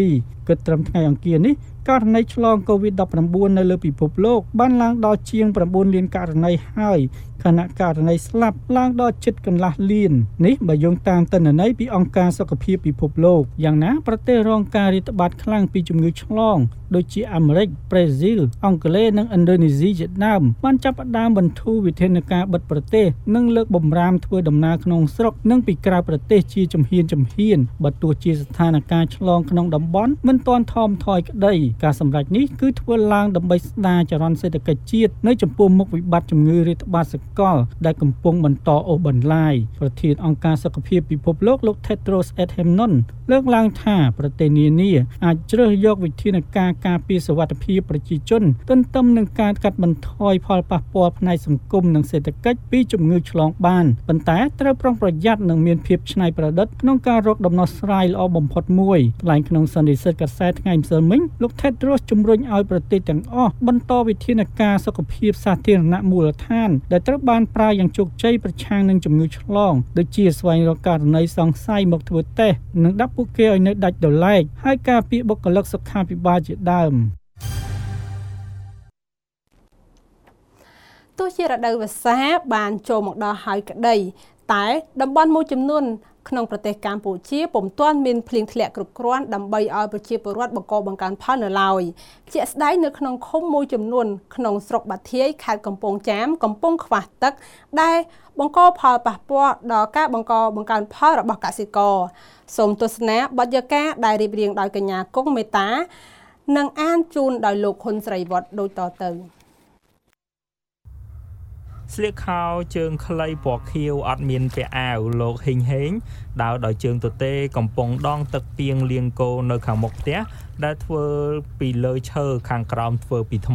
Speaker 10: គិតត្រឹមថ្ងៃអង្គារនេះករណីឆ្លង COVID-19 នៅលើពិភពលោកបានឡើងដល់ជាង 9 លានករណីហើយខណៈករណីស្លាប់ឡើងដល់ជិតកន្លះលាននេះបើយោងតាមទិន្នន័យពីអង្គការសុខភាពពិភពលោកយ៉ាងណាប្រទេសរងការរាតត្បាតខ្លាំងពីជំងឺឆ្លងដូចជាអាមេរិក ប្រេស៊ីល អង់គ្លេសនិងឥណ្ឌូនេស៊ីជាដើមបានចាប់ផ្ដើមបន្ធូរវិធានការបិទប្រទេសនិងលើកបំរាមធ្វើដំណើរក្នុងស្រុកនិងពីក្រៅប្រទេសជាជំហានបើទោះជាស្ថានភាពឆ្លងក្នុងតំបន់មិនទាន់ថមថយក្តីការសម្រេចនេះគឺធ្វើឡើងដើម្បីស្ដារចរន្តសេដ្ឋកិច្ចជាតិនៅចំពោះមុខវិបត្តិជំងឺរាតត្បាតសកលដែលកំពុងបន្តអូសបន្លាយប្រធានអង្គការសុខភាពពិភពលោកលោក Tedros Adhanom លើកឡើងថាប្រទេសនានាអាចជ្រើសយកវិធានការការពារសុវត្ថិភាពប្រជាជនទន្ទឹមនឹងការកាត់បន្ថយផលប៉ះពាល់ផ្នែកសង្គមនិងសេដ្ឋកិច្ចពីជំងឺឆ្លងបានប៉ុន្តែត្រូវប្រុងប្រយ័ត្ននិងមានភាពច្នៃប្រឌិតក្នុងការរកដំណោះស្រាយល្អបំផុតមួយថ្លែងក្នុងសន្និសីទកាសែតថ្ងៃម្សិលមិញលោក Tedros ជំរុញឲ្យប្រទេសទាំងអស់បន្តវិធានការសុខភាពសាធារណៈមូលដ្ឋានដែលត្រូវបានប្រើយ៉ាងជោគជ័យប្រឆាំងនឹងជំងឺឆ្លងដូចជាស្វែងរកករណីសង្ស័យមកធ្វើតេស្តនិងដាក់ពួកគេឲ្យនៅដាច់ដោយឡែកហើយការពារបុគ្គលិកសុខាភិបាលជាដើម
Speaker 1: ទោះជារដូវវស្សាបានចូលមកដល់ហើយក្តីតែតំបន់មួយចំនួនក្នុងប្រទេសកម្ពុជាពុំទាន់មានភ្លៀងធ្លាក់គ្រប់គ្រាន់ដើម្បីឲ្យប្រជាពលរដ្ឋបង្កើនផលនៅឡើយជាក់ស្ដែងនៅក្នុងឃុំមួយចំនួនក្នុងស្រុកបាធាយខេត្តកំពង់ចាមកំពុងខ្វះទឹកដែលបង្កផលប៉ះពាល់ដល់ការបង្កើនផលរបស់កសិករសូមទស្សនាបទយកាដែលរៀបរៀងដោយកញ្ញាគង់មេតានិងអានជូនដោយលោកហ៊ុនស្រីវត្តដូចតទៅ
Speaker 8: ស្លៀកខោជើងខ្លីពណ៌ខៀវអត់មានពាក់អាវលោកហ៊ីងហេងដើរដោយជើងទទេកំពុងដងទឹកពីងលៀងគោនៅខាងមុខផ្ទះដែលធ្វើពីលើឈើខាងក្រោមធ្វើពីថ្ម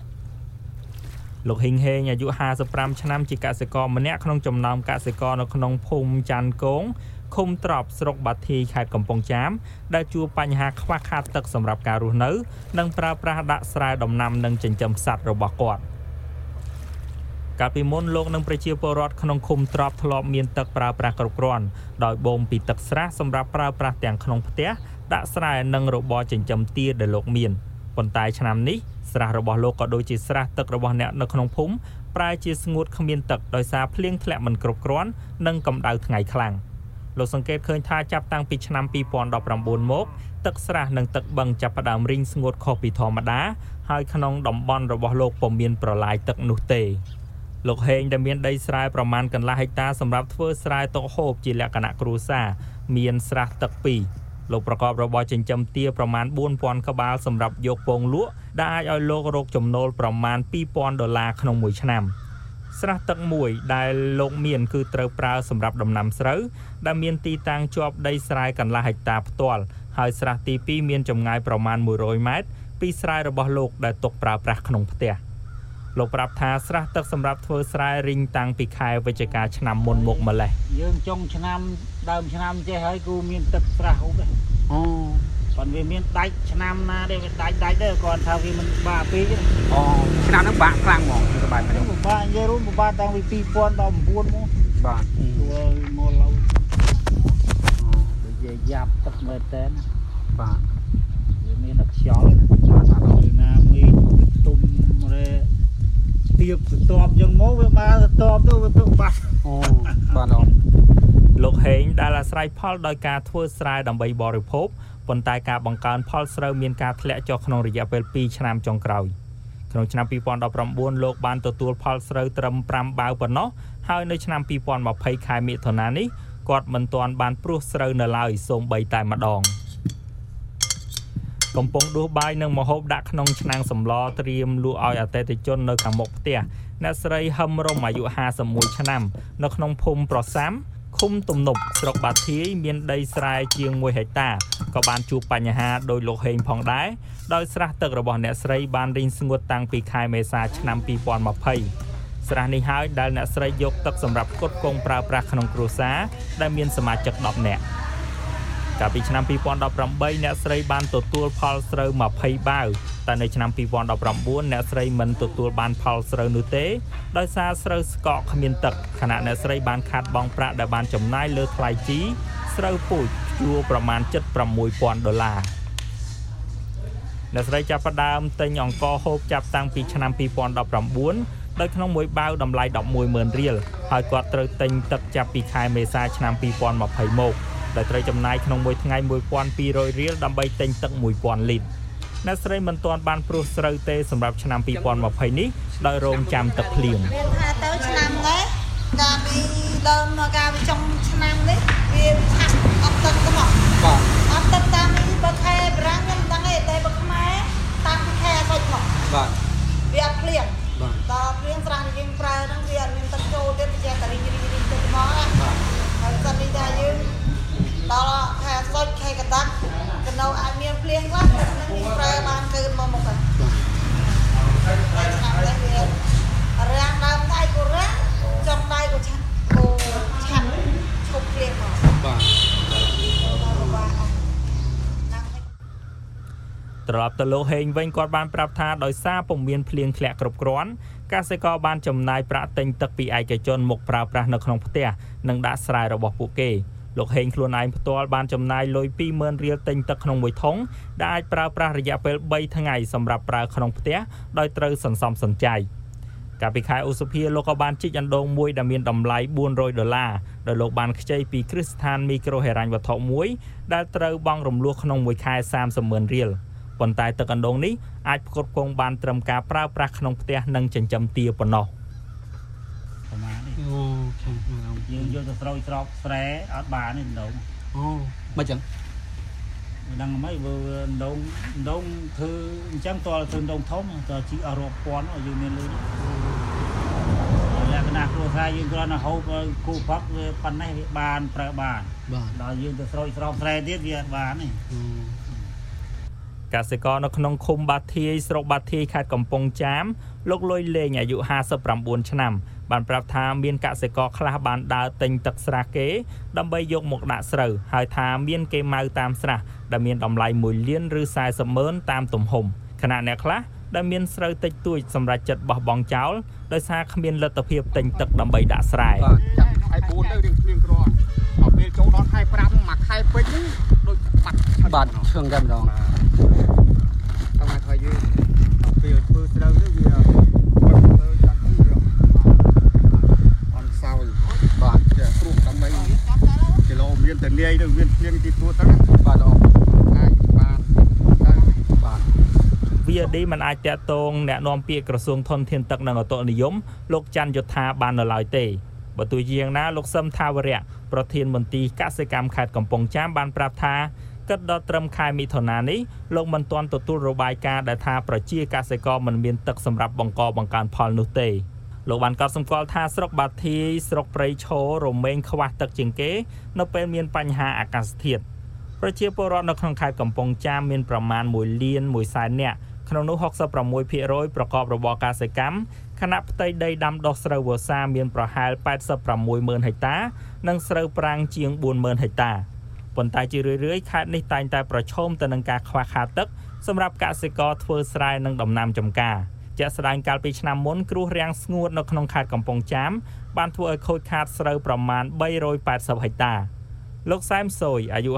Speaker 8: លោកហ៊ីងហេងអាយុ55ឆ្នាំជាកសិករម្នាក់ក្នុងចំណោមកសិករនៅក្នុងភូមិច័ន្ទគងឃុំត្រប់ស្រុកបាធាយខេត្តកំពង់ចាមដែលជួបបញ្ហាខ្វះខាតទឹកសម្រាប់ការរស់នៅនិងប្រើប្រាស់ដាក់ស្រែដំណាំនិងចិញ្ចឹមសត្វរបស់គាត់កាលពីមុនលោកនិងប្រជាពលរដ្ឋក្នុងឃុំត្រប់ធ្លាប់មានទឹកប្រើប្រាស់គ្រប់គ្រាន់ដោយបូមពីទឹកស្រះសម្រាប់ប្រើប្រាស់ទាំងក្នុងផ្ទះដាក់ស្រែនិងរបរចិញ្ចឹមទាដែលលោកមានប៉ុន្តែឆ្នាំនេះស្រះរបស់លោកក៏ដូចជាស្រះទឹករបស់អ្នកនៅក្នុងភូមិប្រែជាស្ងួតគ្មានទឹកដោយសារភ្លៀងធ្លាក់មិនគ្រប់គ្រាន់និងកម្ដៅថ្ងៃខ្លាំងលោកសង្កេតឃើញថាចាប់តាំងពីឆ្នាំ2019មកទឹកស្រះនិងទឹកបឹងចាប់ផ្ដើមរីងស្ងួតខុសពីធម្មតាហើយក្នុងតំបន់របស់លោកពុំមានប្រឡាយទឹកនោះទេលោកហេងដែលមានដីស្រែប្រមាណកន្លះហិកតាសម្រាប់ធ្វើស្រែទុកហូបជាលក្ខណៈគ្រួសារមានស្រះទឹក2លោកប្រកបរបរចិញ្ចឹមទាប្រមាណ 4,000 ក្បាលសម្រាប់យកពងលក់ដែលអាចឲ្យលោករកចំណូលប្រមាណ $2,000 ក្នុងមួយឆ្នាំស្រះទឹកមួយដែលលោកមានគឺត្រូវប្រើសម្រាប់ដំណាំស្រូវដែលមានទីតាំងជាប់ដីស្រែកន្លះហិកតាផ្ទាល់ហើយស្រះទី2មានចម្ងាយប្រមាណ100ម៉ែត្រពីស្រែរបស់លោកដែលទុកប្រើប្រាស់ក្នុងផ្ទះលោកប្រាប់ថាស្រះទឹកសម្រាប់ធ្វើស្រែរីងតាំងពីខែវិច្ឆិកាឆ្នាំមុនមកម្លេះ
Speaker 11: យើងចុងឆ្នាំដើមឆ្នាំចេះហើយគូមានទឹកស្រះហូបទេអូប៉ុន្តែវាមានដាច់ឆ្នាំណាទេវាដាច់ដែរគាត់ថាវាមិនបាក់ពេកអូ
Speaker 12: ឆ្នាំហ្នឹងបាក់ខ្លាំងហ្មងគឺបាក់ខ្ញុំ
Speaker 11: បាក់និយាយរួមបាក់តាំងពី2019មក
Speaker 12: បាទ
Speaker 11: ចូលមកឡូវនិយាយយ៉ាប់ទឹកមែនតើ
Speaker 12: បាទ
Speaker 11: វាមានតែខ្យល់ណាគឺណាមានទុំរេទៀបស្ទប់យ៉ាងមកវាបានស្ទប់ទៅវាទៅបាត់
Speaker 12: អូបាទអត់
Speaker 8: លោកហេងដែលអាស្រ័យផលដោយការធ្វើស្រែដើម្បីបរិភោគប៉ុន្តែការបង្កើនផលស្រូវមានការធ្លាក់ចុះក្នុងរយៈពេល2ឆ្នាំចុងក្រោយក្នុងឆ្នាំ2019លោកបានទទួលផលស្រូវត្រឹម5បាវប៉ុណ្ណោះហើយនៅឆ្នាំ2020ខែមិថុនានេះគាត់មិនទាន់បានព្រោះស្រូវនៅឡើយសូម្បីតែម្ដងកំពុងដួសបាយនិងម្ហូបដាក់ក្នុងឆ្នាំងសម្លត្រៀមលក់ឲ្យអតិថិជននៅខាងមុខផ្ទះអ្នកស្រីហឹមរំអាយុ51ឆ្នាំនៅក្នុងភូមិប្រសាមឃុំទំនប់ស្រុកបាធាយមានដីស្រែជាង1ហិកតាក៏បានជួបបញ្ហាដោយលោកហេងផងដែរដោយស្រះទឹករបស់អ្នកស្រីបានរីងស្ងួតតាំងពីខែមេសាឆ្នាំ2020ស្រះនេះហើយដែលអ្នកស្រីយកទឹកសម្រាប់ផ្គត់ផ្គង់ប្រើប្រាស់ក្នុងគ្រួសារដែលមានសមាជិក10នាក់កាលពីឆ្នាំ2018អ្នកស្រីបានទទួលផលស្រូវ20បាវតែនៅឆ្នាំ2019អ្នកស្រីមិនទទួលបានផលស្រូវនោះទេដោយសារស្រូវស្កកគ្មានទឹកខណៈអ្នកស្រីបានខាតបង់ប្រាក់ដែលបានចំណាយលើថ្លៃជីស្រូវពូជជួរប្រមាណ$76,000 អ្នកស្រីចាប់ផ្ដើមទិញអង្ករហូបចាប់តាំងពីឆ្នាំ2019ដោយក្នុងមួយបាវតម្លៃ 110,000 រៀលហើយគាត់ត្រូវទិញទឹកចាប់ពីខែមេសាឆ្នាំ2020មកដែលត្រូវចំណាយក្នុងមួយថ្ងៃ 1,200 រៀលដើម្បីទិញទឹក 1,000 លីត្រអ្នកស្រីមិនទាន់បានព្រោះស្រូវទេសម្រាប់ឆ្នាំ2020នេះដោយរងចាំទឹកភ្លៀង
Speaker 13: មានថាទៅឆ្នាំនេះកាលពីដើមកាលពីចុងឆ្នាំនេះវាឆាប់អត់ទឹកទៅមកបាទអត់ទឹកតាមនេះបើខែប្រាំងខ្ញុំដឹងទេតែបើខ្មែរតាមខែសុចមកបាទវាអត់ភ្លៀងបាទដល់ភ្លៀងស្រះយើងប្រើហ្នឹងវាអត់មានទឹកចូលទៀតវាចេះតែរីងទៅមកបាទហើយសិននេះថាយើងដល់ខែសុចខែកណ្ដាប់ទៅនៅអាចមានភ្លៀងខ្លះនឹងមានប្រើបានគឺមកមុខហ្នឹងបាទឆ្នាំនេះវារាំងដើមដៃក៏រាំងចុងដៃក៏ឆាប់ឈប់ភ្លៀងមកបាទ
Speaker 8: ត្រឡប់ទៅលោកហេងវិញគាត់បានប្រាប់ថាដោយសារពុំមានភ្លៀងធ្លាក់គ្រប់គ្រាន់កសិករបានចំណាយប្រាក់ទិញទឹកពីឯកជនមកប្រើប្រាស់នៅក្នុងផ្ទះនិងដាក់ស្រែរបស់ពួកគេលោកហេងខ្លួនឯងផ្ទាល់បានចំណាយលុយ 20,000 រៀលទិញទឹកក្នុងមួយធុងដែលអាចប្រើប្រាស់រយៈពេល 3 ថ្ងៃសម្រាប់ប្រើក្នុងផ្ទះដោយត្រូវសន្សំសំចៃកាលពីខែឧសភាលោកក៏បានជីកអណ្ដូងមួយដែលមានតម្លៃ$400ដែលលោកបានខ្ចីពីគ្រឹះស្ថានមីក្រូហិរញ្ញវត្ថុមួយដែលត្រូវបង់រំលោះក្នុងមួយខែ 30,000 រៀលប៉ុន្តែទឹកអណ្ដូងនេះអាចផ្គត់ផ្គង់បានត្រឹមការប្រើប្រាស់ក្នុងផ្ទះនិងចិញ្ចឹមទាប៉ុណ្ណោះ
Speaker 11: ប្រហែលនេះយើងយកទៅស្រោចស្រពស្រែអត់បានទេអណ្ដូង
Speaker 12: មិនចឹង
Speaker 11: មិនដឹងមិនបើអណ្ដូងធ្វើអញ្ចឹងតើទៅអណ្ដូងធំតើជីអស់រាប់ពាន់យើងមានលុយលក្ខណៈគ្រួសារយើងគ្រាន់តែហូបគូផឹកវាប៉ុណ្ណេះវាបានប្រើបានដល់យើងទៅស្រោចស្រពស្រែទៀតវាអត់បានទេ
Speaker 8: កសិករនៅក្នុងឃុំបាធាយស្រុកបាធាយខេត្តកំពង់ចាមលោកលុយលេងអាយុ59ឆ្នាំបានប្រាប់ថាមានកសិករខ្លះបានដើរទិញទឹកស្រះគេដើម្បីយកមកដាក់ស្រូវហើយថាមានគេម៉ៅតាមស្រះដែលមានតម្លៃ1លានឬ40,000តាមទំហំខណៈអ្នកខ្លះដែលមានស្រូវតិចតួចសម្រាប់ចិត្តបោះបង់ចោលដោយសារគ្មានលទ្ធភាពទិញទឹកដើម្បីដាក់ស្រែ
Speaker 12: បាទចាប់ខែ4ទៅរៀងភ្លៀងគ្រាន់ដល់ពេលចូលដល់ខែ5មួយខែពេញហ្នឹងដូចបាត់បាទឈឹងតែម្ដងតាមថាយើងដល់ពេលធ្វើស្រូវទៅវាលើចាំពីអនសោយបាទចេះព្រោះដើម្បីគីឡូមានតែលាយទៅមានភ្លៀងទីទួទៅបាទអអាចបានបាទ
Speaker 8: VOD មិនអាចតាក់ទងអ្នកនាំពាក្យក្រសួងធនធានទឹកនិងអូតូនិយមលោកច័ន្ទយុធាបាននៅឡើយទេបើទោះជាយ៉ាងណាលោកសឹមថាវរៈប្រធានមន្ទីរកសិកម្មខេត្តកំពង់ចាមបានប្រាប់ថាគិតដល់ត្រឹមខែមិថុនានេះលោកមិនទាន់ទទួលរបាយការណ៍ដែលថាប្រជាកសិករមិនមានទឹកសម្រាប់បង្កើនផលនោះទេលោកបានកត់សម្គាល់ថាស្រុកបាធាយស្រុកព្រៃឈររមែងខ្វះទឹកជាងគេនៅពេលមានបញ្ហាអាកាសធាតុប្រជាពលរដ្ឋនៅក្នុងខេត្តកំពង់ចាមមានប្រមាណ1លាន1សែននាក់ក្នុងនោះ 66% ប្រកបរបរកសិកម្មខណៈផ្ទៃដីដាំដុះស្រូវវស្សាមានប្រហែល 86,000 ហិកតានិងស្រូវប្រាំងជាង 40,000 ហិកតាប៉ុន្តែជារឿយៗខេត្តនេះតែងតែប្រឈមទៅនឹងការខ្វះខាតទឹកសម្រាប់កសិករធ្វើស្រែនិងដំណាំចម្ការជាក់ស្ដែងកាលពីឆ្នាំមុនគ្រោះរាំងស្ងួតនៅក្នុងខេត្តកំពង់ចាមបានធ្វើឲ្យខូចខាតស្រូវប្រមាណ 380 ហិកតាលោកសែមសូយអាយុ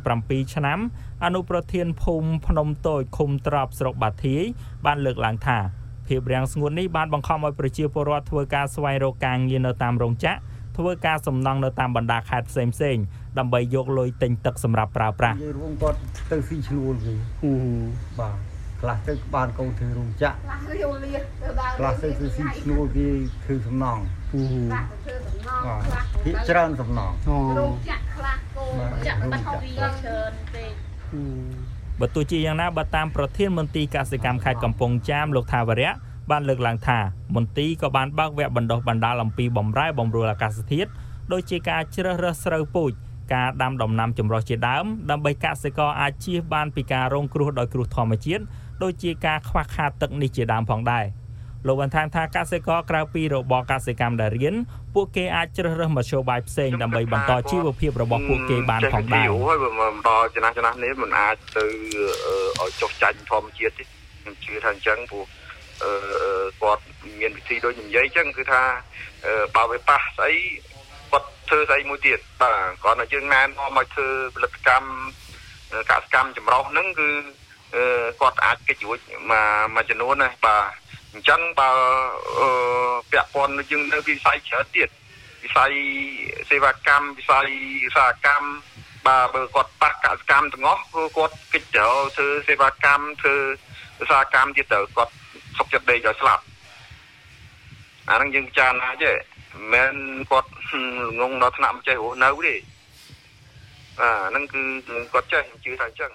Speaker 8: 57ឆ្នាំអនុប្រធានភូមិភ្នំតូចឃុំត្រប់ស្រុកបាធាយបានលើកឡើងថាភាពរាំងស្ងួតនេះបានបង្ខំឲ្យប្រជាពលរដ្ឋធ្វើការស្វែងរកការងារនៅតាមរោងចក្រធ្វើការសំណង់នៅតាមបណ្ដាខេត្តផ្សេងៗដើម្បីយកលុយទិញទឹកសម្រាប់ប្រើប្រាស់
Speaker 12: យើងរួមគាត់ទៅស៊ីឈ្នួលវិញបាទខ្លះទៅបានកូនធ្វើរោងចក្រខ្លះទៅស៊ីឈ្នួលគេធ្វើសំណង់បាទភាគច្រើនសំណង់
Speaker 7: រោងចក្រខ្លះកូនចាក់បាត់ពីច្រើនពេក
Speaker 8: បើទោះជាយ៉ាងណាបើតាមប្រធានមន្ទីរកសិកម្មខេត្តកំពង់ចាមលោកថាវរៈបានលើកឡើងថាមន្ទីរក៏បានបើកវគ្គបណ្ដុះបណ្ដាលអំពីបម្រែបម្រួលអាកាសធាតុដូចជាការជ្រើសរើសស្រូវពូជការដាំដំណាំចម្រុះជាដើមដើម្បីកសិករអាចជៀសបានពីការរងគ្រោះដោយគ្រោះធម្មជាតិដូចជាការខ្វះខាតទឹកនេះជាដើមផងដែរលោកបានថែមថាកសិករក្រៅពីរបរកសិកម្មដែលរៀនពួកគេអាចជ្រើសរើសមធ្យោបាយផ្សេងដើម្បីបន្តជីវភាពរបស់ពួកគេបានផងដែរ
Speaker 14: ហើយបន្តចំណាស់នេះមិនអាចទៅឲ្យចុះចាញ់ធម្មជាតិទេខ្ញុំជឿថាអញ្ចឹងព្រោះគាត់មានវិធីដូចនិយាយអញ្ចឹងគឺថាបើវាប៉ះស្អីគាត់ធ្វើស្អីមួយទៀតបាទគាត់ឲ្យយើងណែនាំឲ្យធ្វើផលិតកម្មកសិកម្មចម្រុះហ្នឹងគឺគាត់អាចកិច្ចរួចមួយចំនួនណាបាទអញ្ចឹងបើពាក់ព័ន្ធយើងនៅវិស័យច្រើនទៀតវិស័យសេវាកម្មវិស័យឧស្សាហកម្មបាទបើគាត់ប៉ះកសកម្មទាំងអស់គាត់កិច្ចទៅធ្វើសេវាកម្មធ្វើឧស្សាហកម្មទៀតទៅគាត់សុខចិត្តដេកឲ្យស្លាប់អាហ្នឹងយើងពិចារណាទេមិនគាត់ងងដល់ថ្នាក់មិនចេះរស់នៅទេហ្នឹងគឺគាត់ចេះជឿថាអញ្ចឹង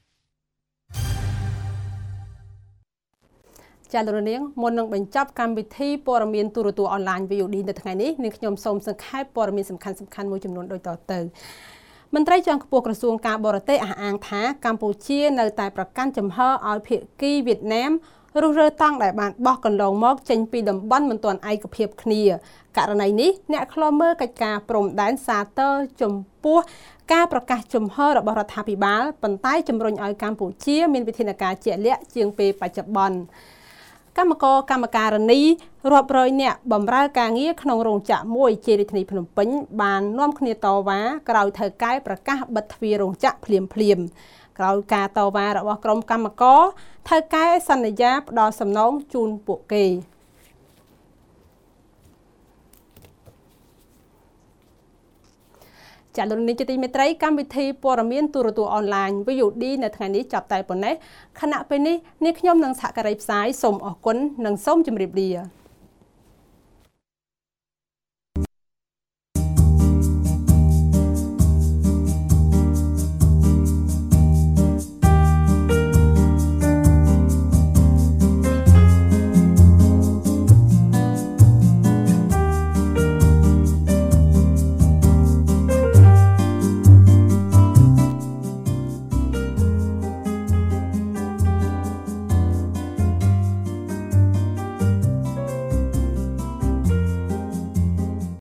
Speaker 1: ចាលោកនាងមុននឹងបញ្ចប់កម្មវិធីព័ត៌មានទូរទស្សន៍អនឡាញ VOD នៅថ្ងៃនេះនាងខ្ញុំសូមសង្ខេបព័ត៌មានសំខាន់ៗមួយចំនួនដូចតទៅមន្ត្រីជាន់ខ្ពស់ក្រសួងការបរទេសអះអាងថាកម្ពុជានៅតែប្រកាន់ចំហឲ្យភាគីវៀតណាមរុះរើតង់ដែលបានបោះកន្លងមកចេញពីតំបន់មិនទាន់ឯកភាពគ្នាករណីនេះអ្នកខ្លាំមើលកិច្ចការព្រំដែនសាទរចំពោះការប្រកាសជំហររបស់រដ្ឋាភិបាលប៉ុន្តែជំរុញឲ្យកម្ពុជាមានវិធានការជាក់លាក់ជាងពេលបច្ចុប្បន្នកម្មការនីរាប់រយនាក់បម្រើការងារក្នុងរោងចក្រមួយជារាជធានីភ្នំពេញបាននាំគ្នាតវ៉ាក្រោយថៅកែប្រកាសបិទទ្វាររោងចក្រភ្លាមក្រោយការតវ៉ារបស់ក្រុមកម្មករថៅកែសន្យាផ្ដល់សំណងជូនពួកគេចាលោកនាងជាទីមេត្រីកម្មវិធីព័ត៌មានទូរទស្សន៍អនឡាញ VOD នៅថ្ងៃនេះចាប់តែប៉ុណ្ណេះខណៈពេលនេះនាងខ្ញុំនិងសហការីផ្សាយសូមអរគុណនិងសូមជម្រាបលា